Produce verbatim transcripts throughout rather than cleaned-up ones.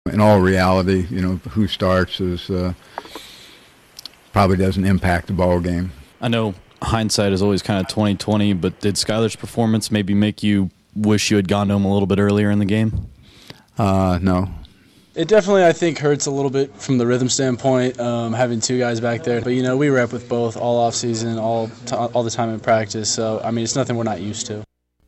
In all reality, you know, who starts is uh, probably doesn't impact the ball game. I know hindsight is always kind of twenty twenty, but did Skyler's performance maybe make you wish you had gone to him a little bit earlier in the game? Uh, no. It definitely, I think, hurts a little bit from the rhythm standpoint, um, having two guys back there. But, you know, we rep with both all off season, all, t- all the time in practice. So, I mean, it's nothing we're not used to.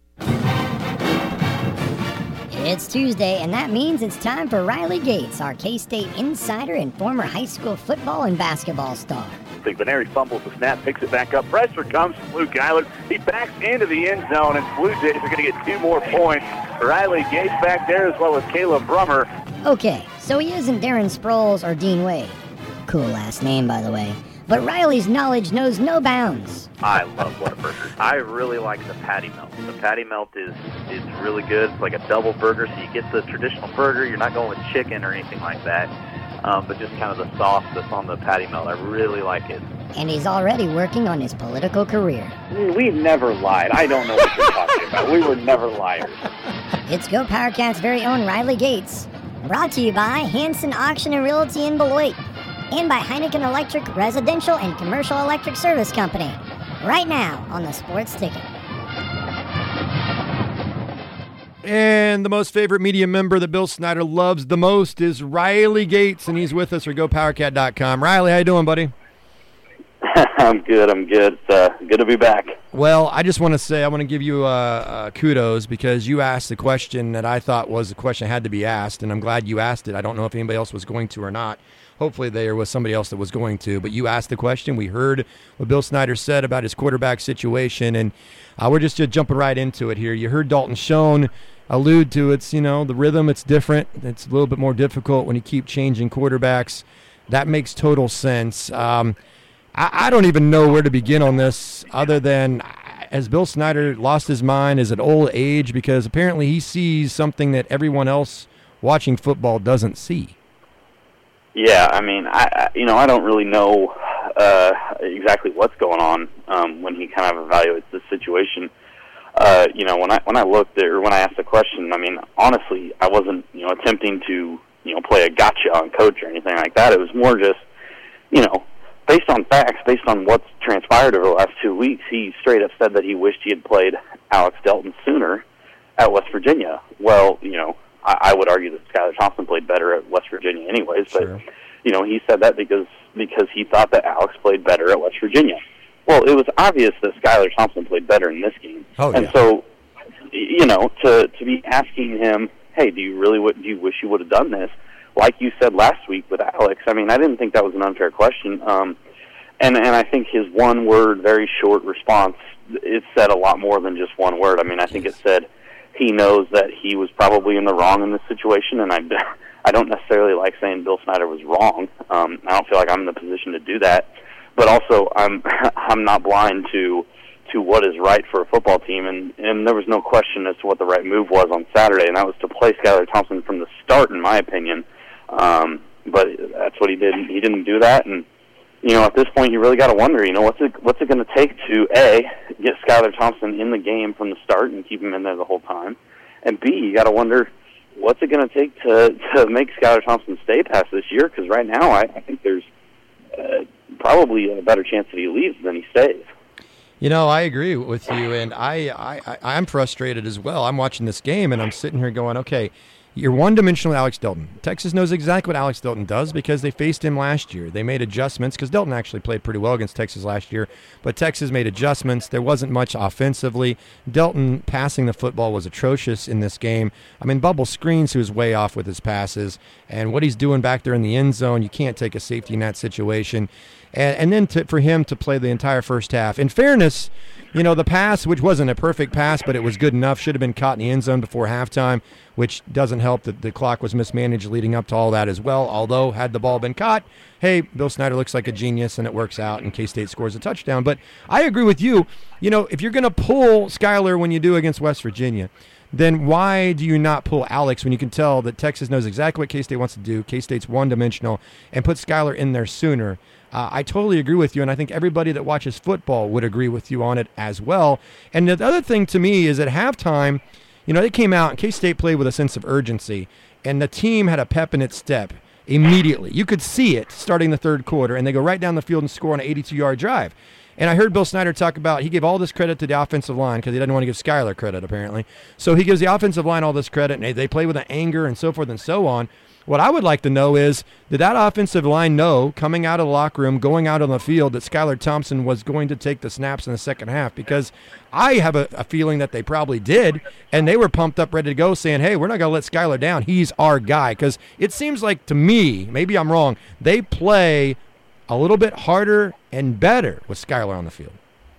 It's Tuesday, and that means it's time for Riley Gates, our K-State insider and former high school football and basketball star. McVinary fumbles the snap, picks it back up. Pressure comes from Luke Eiler. He backs into the end zone, and Blue Jays are going to get two more points. Riley Gates back there, as well as Caleb Brummer. Okay, so he isn't Darren Sproles or Dean Wade. Cool last name, by the way. But Riley's knowledge knows no bounds. I love Whataburger. I really like the patty melt. The patty melt is, is really good. It's like a double burger, so you get the traditional burger. You're not going with chicken or anything like that, um, but just kind of the sauce that's on the patty melt. I really like it. And he's already working on his political career. We've never lied. I don't know what you're talking about. We were never liars. It's Go PowerCat's very own Riley Gates. Brought to you by Hanson Auction and Realty in Beloit. And by Heineken Electric Residential and Commercial Electric Service Company. Right now on the Sports Ticket. And the most favorite media member that Bill Snyder loves the most is Riley Gates, and he's with us for Go Power Cat dot com. Riley, how you doing, buddy? I'm good. I'm good. It's uh, good to be back. Well, I just want to say I want to give you uh, uh, kudos because you asked the question that I thought was the question that had to be asked, and I'm glad you asked it. I don't know if anybody else was going to or not. Hopefully there was somebody else that was going to, but you asked the question. We heard what Bill Snyder said about his quarterback situation, and uh, we're just, just jumping right into it here. You heard Dalton Schoen allude to it's, you know, the rhythm, it's different. It's a little bit more difficult when you keep changing quarterbacks. That makes total sense. Um, I, I don't even know where to begin on this other than has Bill Snyder lost his mind? Is it old age? Because apparently he sees something that everyone else watching football doesn't see. Yeah, I mean, I, I you know, I don't really know uh, exactly what's going on um, when he kind of evaluates this situation. Uh, you know, when I when I looked at, or when I asked the question, I mean, honestly, I wasn't, you know, attempting to, you know, play a gotcha on coach or anything like that. It was more just, you know, based on facts, based on what's transpired over the last two weeks, he straight up said that he wished he had played Alex Delton sooner at West Virginia. Well, you know, I would argue that Skyler Thompson played better at West Virginia anyways, but, sure. you know, he said that because because he thought that Alex played better at West Virginia. Well, it was obvious that Skyler Thompson played better in this game. Oh, and yeah. so, you know, to to be asking him, hey, do you really do you wish you would have done this? Like you said last week with Alex, I mean, I didn't think that was an unfair question. Um, and, and I think his one-word, very short response, it said a lot more than just one word. I mean, I think it said, he knows that he was probably in the wrong in this situation, and I, I don't necessarily like saying Bill Snyder was wrong. Um, I don't feel like I'm in the position to do that, but also I'm I'm not blind to to what is right for a football team, and, and there was no question as to what the right move was on Saturday, and that was to play Skyler Thompson from the start, in my opinion. Um, but that's what he did. He didn't do that, and you know, at this point, you really got to wonder, you know, what's it what's it going to take to, A, get Skyler Thompson in the game from the start and keep him in there the whole time, and B, you got to wonder, what's it going to take to to make Skyler Thompson stay past this year? Because right now, I, I think there's uh, probably a better chance that he leaves than he stays. You know, I agree with you, and I, I, I, I'm frustrated as well. I'm watching this game, and I'm sitting here going, okay, you're one-dimensional Alex Delton. Texas knows exactly what Alex Delton does because they faced him last year. They made adjustments because Delton actually played pretty well against Texas last year, but Texas made adjustments. There wasn't much offensively. Delton passing the football was atrocious in this game. I mean, Bubble Screens, who's way off with his passes, and what he's doing back there in the end zone, you can't take a safety in that situation. And, and then to, for him to play the entire first half. In fairness, you know, the pass, which wasn't a perfect pass, but it was good enough, should have been caught in the end zone before halftime, which doesn't help that the clock was mismanaged leading up to all that as well. Although, had the ball been caught, hey, Bill Snyder looks like a genius and it works out and K-State scores a touchdown. But I agree with you. You know, if you're going to pull Skyler when you do against West Virginia, then why do you not pull Alex when you can tell that Texas knows exactly what K-State wants to do, K-State's one-dimensional, and put Skyler in there sooner? Uh, I totally agree with you, and I think everybody that watches football would agree with you on it as well. And the other thing to me is at halftime, you know, they came out and K-State played with a sense of urgency. and the team had a pep in its step immediately. You could see it starting the third quarter, and they go right down the field and score on an eighty-two-yard drive. And I heard Bill Snyder talk about, he gave all this credit to the offensive line because he didn't want to give Skyler credit, apparently. So he gives the offensive line all this credit, and they, they play with an anger and so forth and so on. What I would like to know is, did that offensive line know, coming out of the locker room, going out on the field, that Skylar Thompson was going to take the snaps in the second half? Because I have a, a feeling that they probably did, and they were pumped up, ready to go, saying, hey, we're not going to let Skylar down. He's our guy. Because it seems like, to me, maybe I'm wrong, they play a little bit harder and better with Skylar on the field.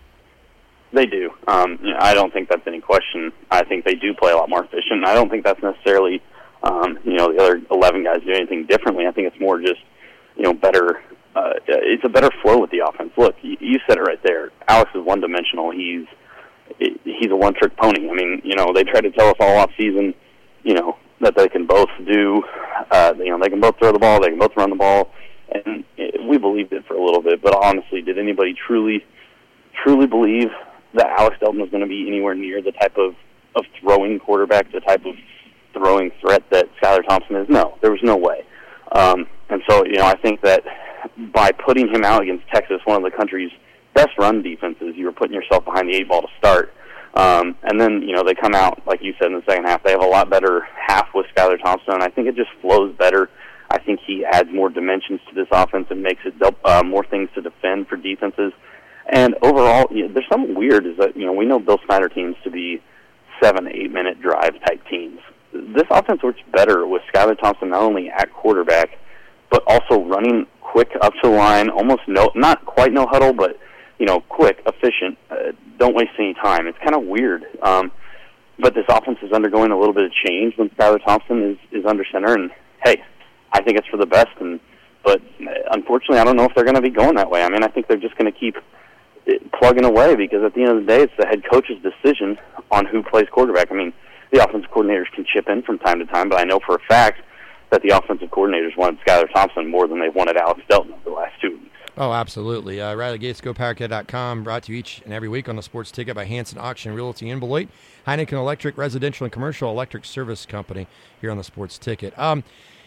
They do. Um, you know, I don't think that's any question. I think they do play a lot more efficient. I don't think that's necessarily... Um, you know, the other eleven guys do anything differently. I think it's more just, you know, better. Uh, it's a better flow with the offense. Look, you, you said it right there. Alex is one-dimensional. He's he's a one-trick pony. I mean, you know, they try to tell us all off season, you know, that they can both do, uh, you know, they can both throw the ball, they can both run the ball, and it, we believed it for a little bit. But honestly, did anybody truly, truly believe that Alex Delton was going to be anywhere near the type of, of throwing quarterback, the type of throwing threat that Skylar Thompson is? No, there was no way. Um, and so, you know, I think that by putting him out against Texas, one of the country's best run defenses, you were putting yourself behind the eight ball to start. Um, and then, you know, they come out, like you said, in the second half. They have a lot better half with Skylar Thompson, and I think it just flows better. I think he adds more dimensions to this offense and makes it uh, more things to defend for defenses. And overall, you know, there's something weird is that, you know, we know Bill Snyder teams to be seven, eight-minute drive-type teams. This offense works better with Skylar Thompson not only at quarterback, but also running quick up to the line, almost no, not quite no huddle, but, you know, quick, efficient, uh, don't waste any time. It's kind of weird. Um, but this offense is undergoing a little bit of change when Skylar Thompson is, is under center, and, hey, I think it's for the best. And But, unfortunately, I don't know if they're going to be going that way. I mean, I think they're just going to keep plugging away because at the end of the day, it's the head coach's decision on who plays quarterback. I mean, the offensive coordinators can chip in from time to time, but I know for a fact that the offensive coordinators wanted Skylar Thompson more than they've wanted Alex Delton over the last two weeks. Oh, absolutely. Uh, Riley Gates, Go Power Cat dot com, brought to you each and every week on the Sports Ticket by Hanson Auction Realty in Beloit, Heineken Electric, Residential and Commercial Electric Service Company here on the Sports Ticket. Um,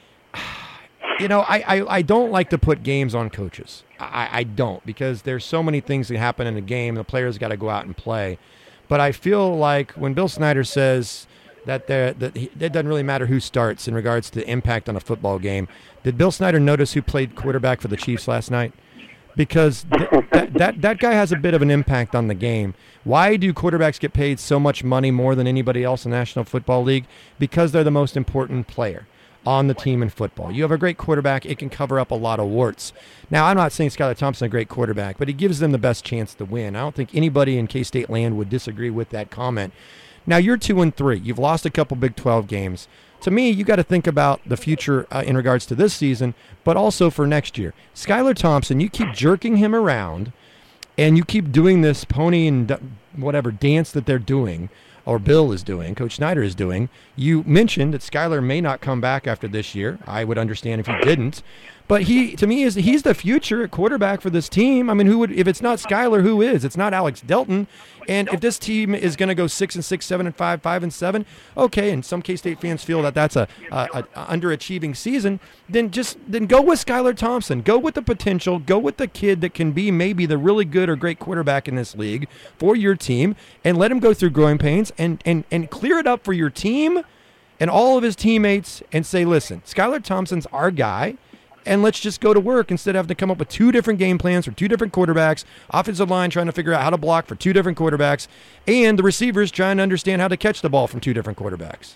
you know, I, I, I don't like to put games on coaches. I, I don't, because there's so many things that happen in a game. The players got to go out and play. But I feel like when Bill Snyder says that, that he, it doesn't really matter who starts in regards to impact on a football game, did Bill Snyder notice who played quarterback for the Chiefs last night? Because th- that, that that guy has a bit of an impact on the game. Why do quarterbacks get paid so much money more than anybody else in the National Football League? Because they're the most important player on the team in football. You have a great quarterback, it can cover up a lot of warts. Now, I'm not saying Skylar Thompson is a great quarterback, but he gives them the best chance to win. I don't think anybody in K-State land would disagree with that comment. Now, you're two and three. You've lost a couple Big twelve games. To me, you got to think about the future uh, in regards to this season, but also for next year. Skylar Thompson, you keep jerking him around, and you keep doing this pony and d- whatever dance that they're doing, or Bill is doing, Coach Snyder is doing. You mentioned that Skylar may not come back after this year. I would understand if he didn't. But he, to me, is he's the future at quarterback for this team. I mean, who would, if it's not Skylar, who is? It's not Alex Delton. And if this team is going to go six and six, seven and five, five and seven, okay. And some K-State fans feel that that's a, a, a underachieving season. Then just then go with Skylar Thompson. Go with the potential. Go with the kid that can be maybe the really good or great quarterback in this league for your team, and let him go through growing pains and and and clear it up for your team and all of his teammates, and say, listen, Skylar Thompson's our guy. And let's just go to work instead of having to come up with two different game plans for two different quarterbacks, offensive line trying to figure out how to block for two different quarterbacks, and the receivers trying to understand how to catch the ball from two different quarterbacks.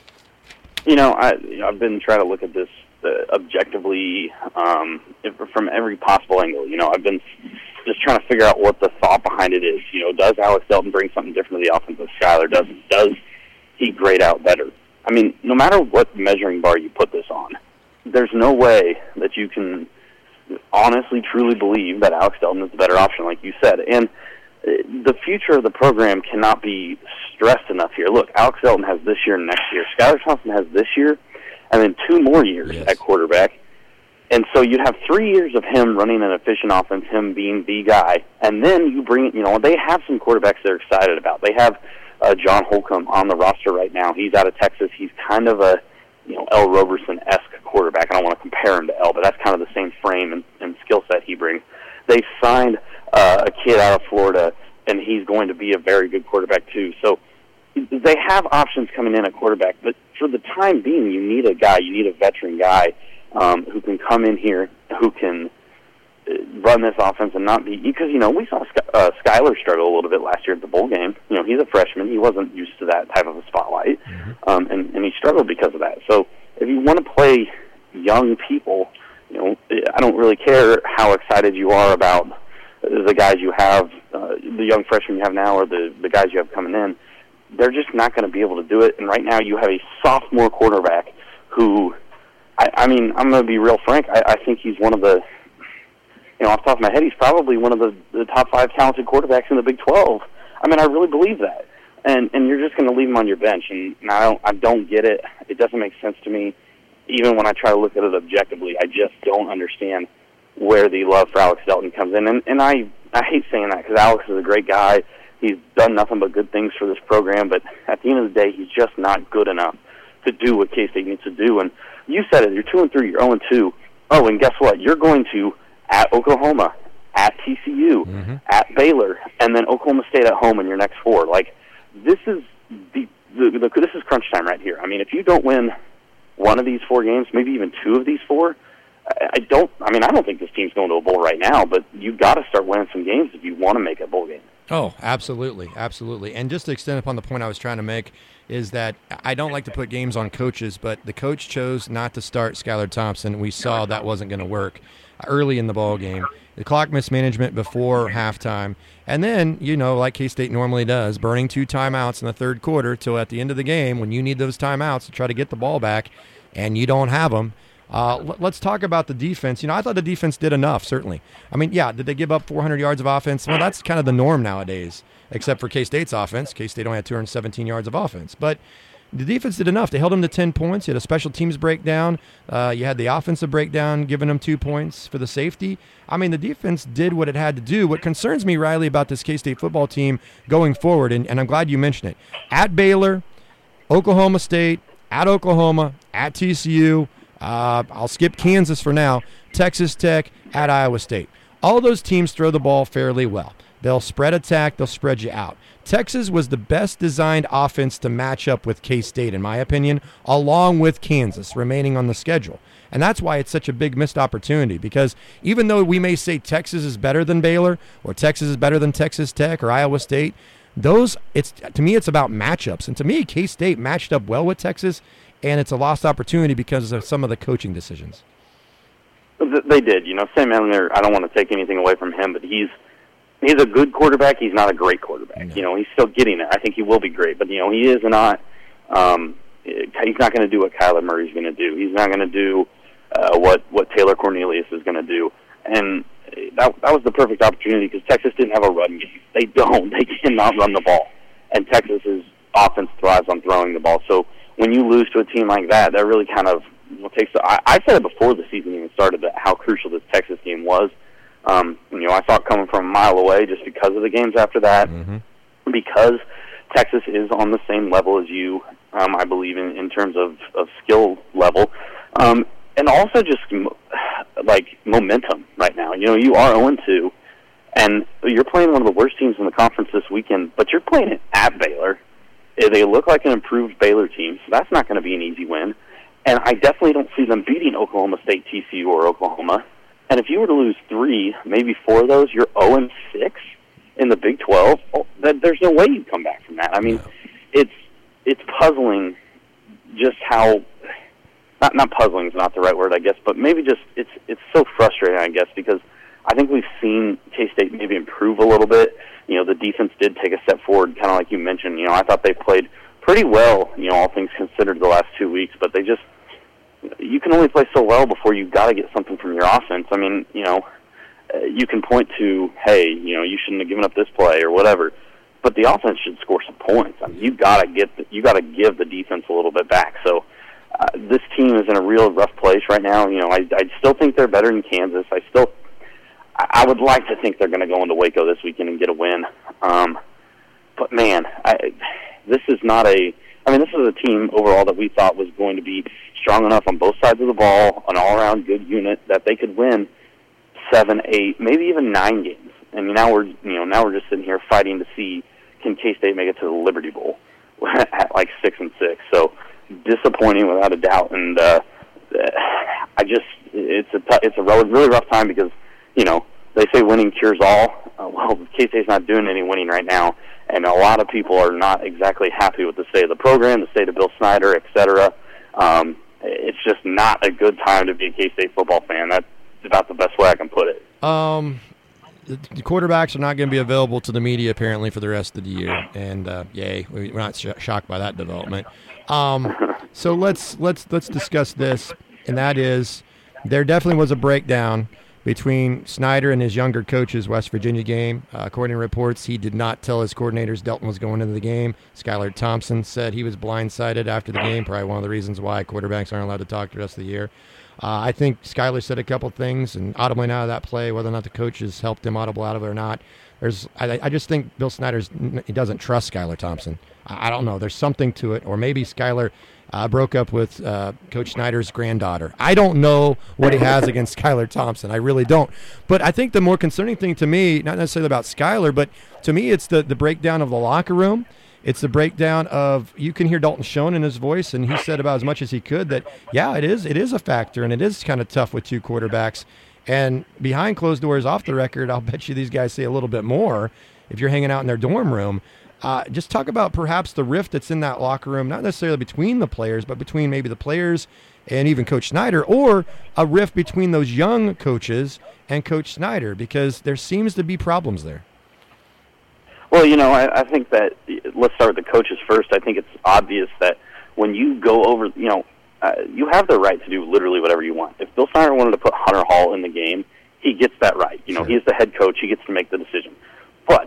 You know, I, I've been trying to look at this uh, objectively um, from every possible angle. You know, I've been just trying to figure out what the thought behind it is. You know, does Alex Delton bring something different to the offense with Skylar? Does, does he grade out better? I mean, no matter what measuring bar you put this on, there's no way that you can honestly, truly believe that Alex Delton is the better option, like you said. And the future of the program cannot be stressed enough here. Look, Alex Delton has this year and next year. Skylar Thompson has this year and then two more years yes. at quarterback. And so you'd have three years of him running an efficient offense, him being the guy. And then you bring, you know, they have some quarterbacks they're excited about. They have uh, John Holcomb on the roster right now. He's out of Texas. He's kind of a you know, L. Roberson-esque quarterback. I don't want to compare him to L, but that's kind of the same frame and, and skill set he brings. They signed uh, a kid out of Florida, and he's going to be a very good quarterback too. So they have options coming in at quarterback, but for the time being, you need a guy, you need a veteran guy um, who can come in here, who can run this offense and not be, because, you know, we saw uh, Skyler struggle a little bit last year at the bowl game. You know, he's a freshman. He wasn't used to that type of a spotlight, mm-hmm. um, and, and he struggled because of that. So if you want to play young people, you know, I don't really care how excited you are about the guys you have, uh, the young freshmen you have now or the, the guys you have coming in. They're just not going to be able to do it. And right now you have a sophomore quarterback who, I, I mean, I'm going to be real frank, I, I think he's one of the, you know, off the top of my head, he's probably one of the, the top five talented quarterbacks in the Big twelve. I mean, I really believe that. And and you're just going to leave him on your bench. And, and I don't I don't get it. It doesn't make sense to me. Even when I try to look at it objectively, I just don't understand where the love for Alex Delton comes in. And, and I, I hate saying that because Alex is a great guy. He's done nothing but good things for this program. But at the end of the day, he's just not good enough to do what K-State needs to do. And you said it. You're two and three. You're zero and two. Oh, and guess what? You're going to at Oklahoma, at T C U, mm-hmm. at Baylor, and then Oklahoma State at home in your next four. Like, this is the, the, the this is crunch time right here. I mean, if you don't win one of these four games, maybe even two of these four, I, I don't. I mean, I don't think this team's going to a bowl right now. But you've got to start winning some games if you want to make a bowl game. Oh, absolutely, absolutely. And just to extend upon the point I was trying to make is that I don't like to put games on coaches, but the coach chose not to start Skylar Thompson. We saw that wasn't going to work early in the ball game. The clock mismanagement before halftime. And then, you know, like K-State normally does, burning two timeouts in the third quarter till at the end of the game when you need those timeouts to try to get the ball back and you don't have them. Uh, l- let's talk about the defense. You know, I thought the defense did enough, certainly. I mean, yeah, did they give up four hundred yards of offense? Well, that's kind of the norm nowadays, except for K-State's offense. K-State only had two hundred seventeen yards of offense. But the defense did enough. They held them to ten points. You had a special teams breakdown. Uh, you had the offensive breakdown giving them two points for the safety. I mean, the defense did what it had to do. What concerns me, Riley, about this K-State football team going forward, and, and I'm glad you mentioned it, at Baylor, Oklahoma State, at Oklahoma, at T C U, uh, I'll skip Kansas for now, Texas Tech, at Iowa State. All those teams throw the ball fairly well. They'll spread attack. They'll spread you out. Texas was the best designed offense to match up with K-State, in my opinion, along with Kansas remaining on the schedule. And that's why it's such a big missed opportunity, because even though we may say Texas is better than Baylor or Texas is better than Texas Tech or Iowa State, those it's to me it's about matchups. And to me, K-State matched up well with Texas, and it's a lost opportunity because of some of the coaching decisions. They did. You know, Sam Ehlinger, I don't want to take anything away from him, but he's He's a good quarterback. He's not a great quarterback. No. You know, he's still getting there. I think he will be great, but you know, he is not. Um, he's not going to do what Kyler Murray's going to do. He's not going to do uh, what what Taylor Cornelius is going to do. And that that was the perfect opportunity because Texas didn't have a run game. They don't. They cannot run the ball, and Texas's offense thrives on throwing the ball. So when you lose to a team like that, that really kind of you know, takes. The, I, I said it before the season even started that how crucial this Texas game was. Um, you know, I saw it coming from a mile away just because of the games after that, mm-hmm. because Texas is on the same level as you, um, I believe, in, in terms of, of skill level, um, and also just, like, momentum right now. You know, you are oh and two, and you're playing one of the worst teams in the conference this weekend, but you're playing it at Baylor. They look like an improved Baylor team, so that's not going to be an easy win. And I definitely don't see them beating Oklahoma State, T C U, or Oklahoma. And if you were to lose three, maybe four of those, you're oh and six in the Big twelve. Oh, that, there's no way you'd come back from that. I mean, no. it's it's puzzling just how not not puzzling is not the right word, I guess, but maybe just it's it's so frustrating, I guess, because I think we've seen K-State maybe improve a little bit. You know, the defense did take a step forward, kind of like you mentioned. You know, I thought they played pretty well, you know, all things considered the last two weeks, but they just you can only play so well before you've got to get something from your offense. I mean, you know, uh, you can point to, hey, you know, you shouldn't have given up this play or whatever, but the offense should score some points. I mean, you got to get, the, you got to give the defense a little bit back. So uh, this team is in a real rough place right now. You know, I, I still think they're better than Kansas. I still, I, I would like to think they're going to go into Waco this weekend and get a win. Um, but man, I, this is not a. I mean, this is a team overall that we thought was going to be strong enough on both sides of the ball, an all-around good unit that they could win seven, eight, maybe even nine games. And now we're, you know, now we're just sitting here fighting to see can K-State make it to the Liberty Bowl at like six and six. So disappointing without a doubt. And uh, I just, it's a t- it's a really rough time because, you know, they say winning cures all. Uh, well, K-State's not doing any winning right now, and a lot of people are not exactly happy with the state of the program, the state of Bill Snyder, et cetera. Um, it's just not a good time to be a K-State football fan. That's about the best way I can put it. Um, the, the quarterbacks are not going to be available to the media apparently for the rest of the year, and uh, yay, we're not sh- shocked by that development. Um, so let's let's let's discuss this, and that is there definitely was a breakdown between Snyder and his younger coach's West Virginia game. Uh, according to reports, he did not tell his coordinators Delton was going into the game. Skylar Thompson said he was blindsided after the game, probably one of the reasons why quarterbacks aren't allowed to talk the rest of the year. Uh, I think Skylar said a couple things and audibly out of that play, whether or not the coaches helped him audible out of it or not. There's, I, I just think Bill Snyder's he doesn't trust Skylar Thompson. I, I don't know. There's something to it, or maybe Skylar Uh, broke up with uh, Coach Snyder's granddaughter. I don't know what he has against Skylar Thompson. I really don't. But I think the more concerning thing to me, not necessarily about Skylar, but to me it's the, the breakdown of the locker room. It's the breakdown of, you can hear Dalton Schoen in his voice, and he said about as much as he could that, yeah, it is it is a factor, and it is kind of tough with two quarterbacks. And behind closed doors, off the record, I'll bet you these guys say a little bit more if you're hanging out in their dorm room. Uh, just talk about perhaps the rift that's in that locker room, not necessarily between the players, but between maybe the players and even Coach Snyder, or a rift between those young coaches and Coach Snyder, because there seems to be problems there. Well, you know, I, I think that, let's start with the coaches first. I think it's obvious that when you go over, you know, uh, you have the right to do literally whatever you want. If Bill Snyder wanted to put Hunter Hall in the game, he gets that right. You know, Sure. He's the head coach. He gets to make the decision. But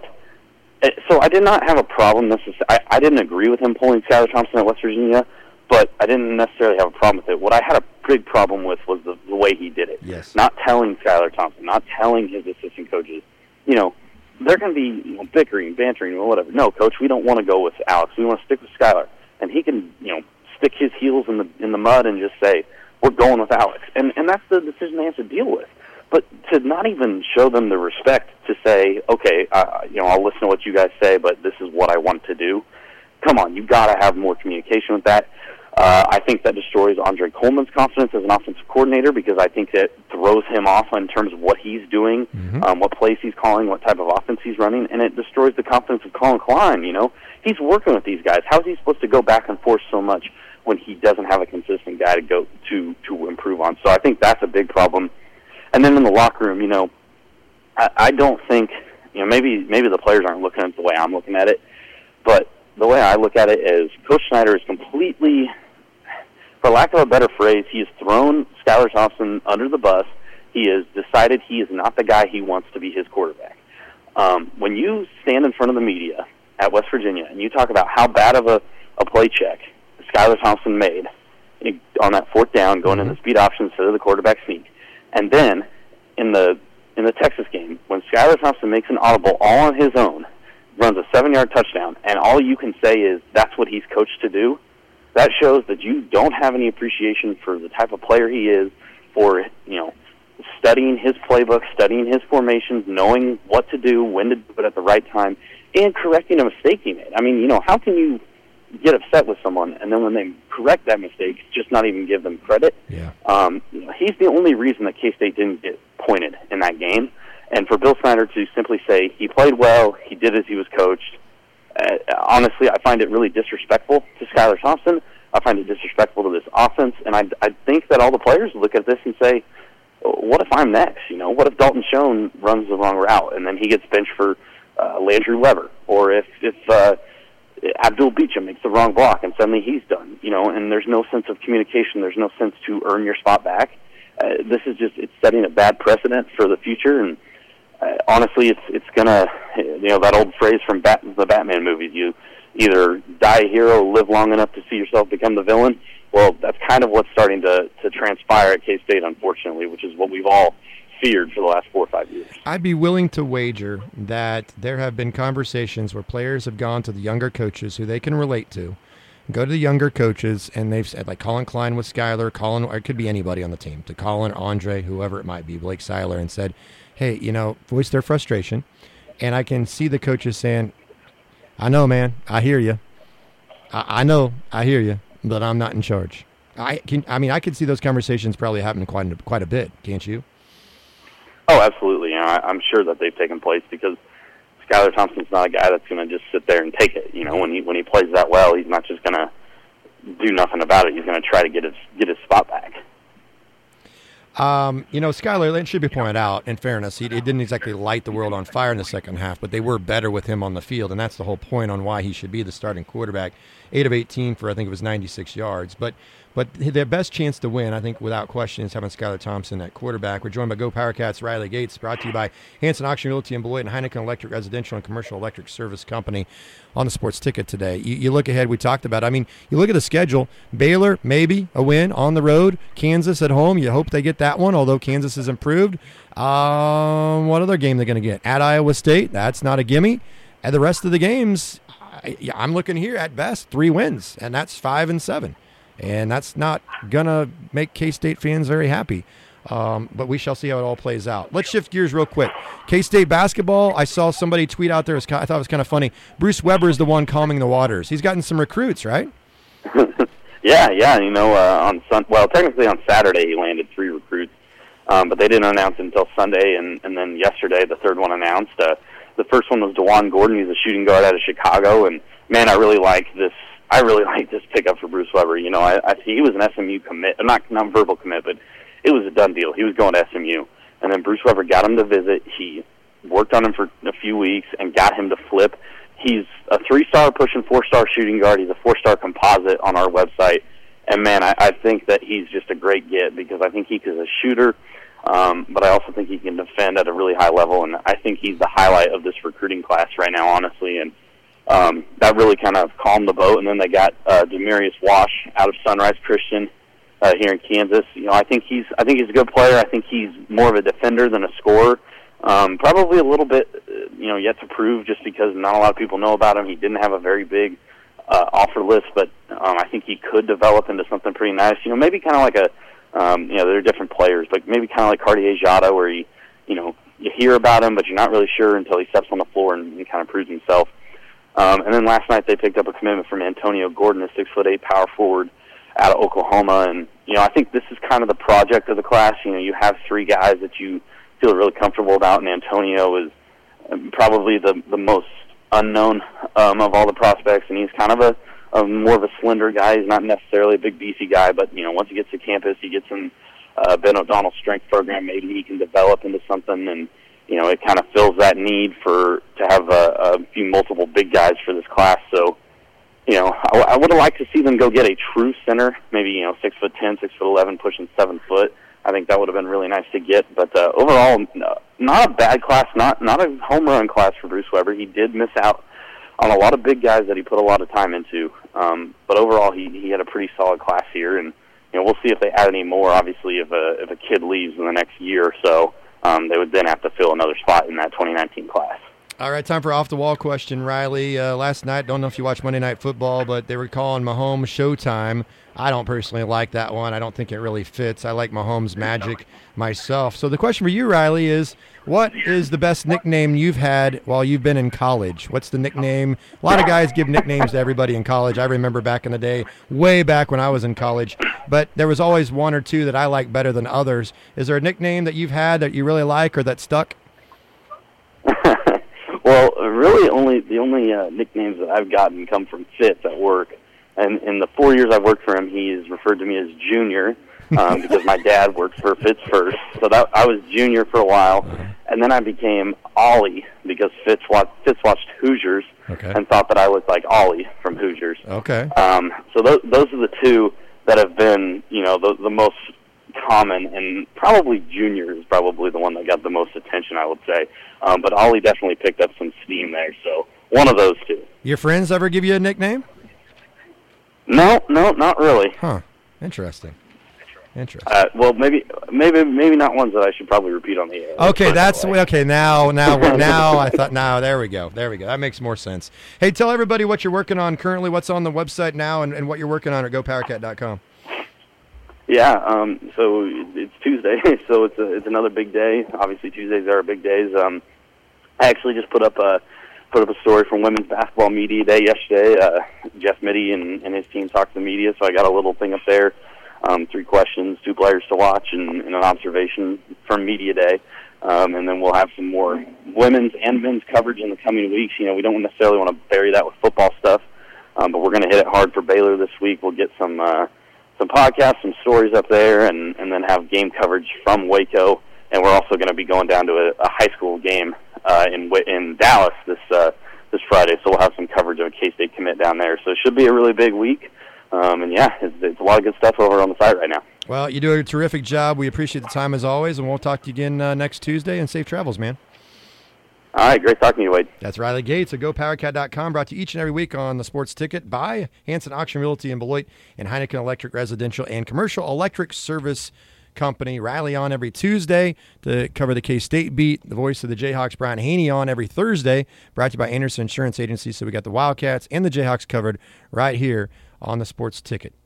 So I did not have a problem necessarily. I, I didn't agree with him pulling Skylar Thompson at West Virginia, but I didn't necessarily have a problem with it. What I had a big problem with was the, the way he did it. Yes. Not telling Skylar Thompson, not telling his assistant coaches. You know, they're going to be you know, bickering, bantering, or whatever. No, coach, we don't want to go with Alex. We want to stick with Skylar. And he can, you know, stick his heels in the in the mud and just say, we're going with Alex. And and that's the decision they have to deal with. But to not even show them the respect to say, okay, uh, you know, I'll listen to what you guys say, but this is what I want to do. Come on, you've got to have more communication with that. Uh, I think that destroys Andre Coleman's confidence as an offensive coordinator because I think that throws him off in terms of what he's doing, Mm-hmm. um, what plays he's calling, what type of offense he's running, and it destroys the confidence of Colin Klein, you know. He's working with these guys. How is he supposed to go back and forth so much when he doesn't have a consistent guy to go to to improve on? So I think that's a big problem. And then in the locker room, you know, I, I don't think, you know, maybe maybe the players aren't looking at it the way I'm looking at it, but the way I look at it is Coach Snyder is completely, for lack of a better phrase, he has thrown Skylar Thompson under the bus. He has decided he is not the guy he wants to be his quarterback. Um, when you stand in front of the media at West Virginia and you talk about how bad of a, a play check Skylar Thompson made on that fourth down going Mm-hmm. into speed option instead of the quarterback sneak, and then in the in the Texas game, when Skylar Thompson makes an audible all on his own, runs a seven-yard touchdown, and all you can say is that's what he's coached to do, that shows that you don't have any appreciation for the type of player he is, for, you know, studying his playbook, studying his formations, knowing what to do, when to do it at the right time, and correcting a mistake he made. I mean, you know, how can you get upset with someone, and then when they correct that mistake, just not even give them credit? Yeah. Um, you know, he's the only reason that K-State didn't get pointed in that game. And for Bill Snyder to simply say he played well, he did as he was coached, uh, honestly, I find it really disrespectful to Skylar Thompson. I find it disrespectful to this offense, and I, I think that all the players look at this and say, what if I'm next? You know, what if Dalton Schoen runs the wrong route, and then he gets benched for uh, Landry Weber? Or if, if uh, Abdul Beecham makes the wrong block and suddenly he's done, you know, and there's no sense of communication, there's no sense to earn your spot back. Uh, this is just, it's setting a bad precedent for the future, and uh, honestly, it's it's gonna, you know, that old phrase from Bat- the Batman movies, you either die a hero, live long enough to see yourself become the villain. Well, that's kind of what's starting to, to transpire at K-State, unfortunately, which is what we've all feared for the last four or five years. I'd be willing to wager that there have been conversations where players have gone to the younger coaches who they can relate to go to the younger coaches, and they've said, like Colin Klein with Skyler, Colin, or it could be anybody on the team, to Colin, Andre, whoever it might be, Blake Seiler, and said, hey, you know, voice their frustration. And I can see the coaches saying, I know, man, I hear you. I, I know, I hear you, but I'm not in charge. I can. I mean, I could see those conversations probably happening quite a, quite a bit, can't you? Oh, absolutely. You know, I, I'm sure that they've taken place because Skylar Thompson's not a guy that's going to just sit there and take it. You know, when he when he plays that well, he's not just going to do nothing about it. He's going to try to get his get his spot back. Um, you know, Skylar, it should be pointed out, in fairness, he, he didn't exactly light the world on fire in the second half, but they were better with him on the field, and that's the whole point on why he should be the starting quarterback. eight of eighteen for, I think it was ninety-six yards. But but their best chance to win, I think, without question, is having Skylar Thompson at quarterback. We're joined by Go Powercats, Riley Gates, brought to you by Hanson Auction Realty in Beloit and Heineken Electric Residential and Commercial Electric Service Company on the Sports Ticket today. You, you look ahead, we talked about it. I mean, you look at the schedule, Baylor, maybe a win on the road. Kansas at home, you hope they get that one, although Kansas has improved. Um, what other game they're going to get? At Iowa State, that's not a gimme. And the rest of the games, I, I'm looking here at best, three wins, and that's five and seven. And that's not going to make K-State fans very happy. Um, but we shall see how it all plays out. Let's shift gears real quick. K-State basketball, I saw somebody tweet out there, I thought it was kind of funny. Bruce Weber is the one calming the waters. He's gotten some recruits, right? yeah, yeah. You know, uh, on sun- well, technically on Saturday he landed three recruits, um, but they didn't announce it until Sunday, and, and then yesterday the third one announced. Uh, the first one was DeJuan Gordon. He's a shooting guard out of Chicago, and, man, I really like this I really like this pickup for Bruce Weber. You know, I, I he was an S M U commit, not not verbal commit, but it was a done deal. He was going to S M U, and then Bruce Weber got him to visit. He worked on him for a few weeks and got him to flip. He's a three-star pushing four-star shooting guard. He's a four-star composite on our website, and man, I, I think that he's just a great get because I think he is a shooter, um, but I also think he can defend at a really high level, and I think he's the highlight of this recruiting class right now, honestly, and. Um, that really kind of calmed the boat, and then they got uh, Demarius Wash out of Sunrise Christian uh, here in Kansas. You know, I think he's I think he's a good player. I think he's more of a defender than a scorer. Um, probably a little bit, uh, you know, yet to prove, just because not a lot of people know about him. He didn't have a very big uh, offer list, but um, I think he could develop into something pretty nice. You know, maybe kind of like a, um, you know, they're different players, but maybe kind of like Cartier Jada, where he, you know, you hear about him, but you're not really sure until he steps on the floor and, and kind of proves himself. Um, and then last night they picked up a commitment from Antonio Gordon, a six foot eight power forward out of Oklahoma. And, you know, I think this is kind of the project of the class. You know, you have three guys that you feel really comfortable about, and Antonio is probably the, the most unknown um, of all the prospects, and he's kind of a, a more of a slender guy. He's not necessarily a big beefy guy, but, you know, once he gets to campus, he gets in uh, Ben O'Donnell's strength program, maybe he can develop into something, and you know, it kind of fills that need for to have a, a few multiple big guys for this class. So, you know, I, I would have liked to see them go get a true center, maybe, you know, six foot ten, six foot eleven, pushing seven foot. I think that would have been really nice to get. But uh, overall, not a bad class, not not a home run class for Bruce Weber. He did miss out on a lot of big guys that he put a lot of time into. Um, but overall, he he had a pretty solid class here, and you know, we'll see if they add any more. Obviously, if a if a kid leaves in the next year or so. Um, they would then have to fill another spot in that twenty nineteen class. All right, time for off-the-wall question, Riley. Uh, last night, don't know if you watched Monday Night Football, but they were calling Mahomes Showtime. I don't personally like that one. I don't think it really fits. I like Mahomes Magic myself. So the question for you, Riley, is what is the best nickname you've had while you've been in college? What's the nickname? A lot of guys give nicknames to everybody in college. I remember back in the day, way back when I was in college, but there was always one or two that I like better than others. Is there a nickname that you've had that you really like or that stuck? Well, really, only the only uh, nicknames that I've gotten come from Fitz at work. And in the four years I've worked for him, he's referred to me as Junior um, because my dad worked for Fitz first. So that I was Junior for a while, and then I became Ollie because Fitz watched, Fitz watched Hoosiers okay. and thought that I was like Ollie from Hoosiers. Okay. Um, so those those are the two that have been, you know, the, the most common, and probably Junior is probably the one that got the most attention, I would say. Um, but Ollie definitely picked up some steam there, so one of those two. Your friends ever give you a nickname? No, no, not really. Huh. Interesting. Interesting. Uh, well, maybe, maybe, maybe not ones that I should probably repeat on the air. Okay, that's way. okay. Now, now, we're, now, I thought. Now, there we go. There we go. That makes more sense. Hey, tell everybody what you're working on currently. What's on the website now, and, and what you're working on at go power cat dot com. Yeah. Um. So it's Tuesday, so it's a, it's another big day. Obviously, Tuesdays are big days. Um. I actually just put up a put up a story from Women's Basketball Media Day yesterday. Uh, Jeff Mitty and, and his team talked to the media, so I got a little thing up there. Um, three questions, two players to watch, and, and an observation from Media Day. Um, and then we'll have some more women's and men's coverage in the coming weeks. You know, we don't necessarily want to bury that with football stuff, um, but we're going to hit it hard for Baylor this week. We'll get some uh, some podcasts, some stories up there, and, and then have game coverage from Waco. And we're also going to be going down to a, a high school game uh, in in Dallas this uh, this Friday. So we'll have some coverage of a K-State commit down there. So it should be a really big week. Um, and, yeah, it's, it's a lot of good stuff over on the site right now. Well, you do a terrific job. We appreciate the time as always, and we'll talk to you again uh, next Tuesday. And safe travels, man. All right, great talking to you, Wade. That's Riley Gates at go power cat dot com, brought to you each and every week on the Sports Ticket by Hanson Auction Realty in Beloit and Heineken Electric Residential and Commercial Electric Service Company. Riley on every Tuesday to cover the K-State beat. The voice of the Jayhawks, Brian Haney, on every Thursday, brought to you by Anderson Insurance Agency. So we got the Wildcats and the Jayhawks covered right here on the Sports Ticket.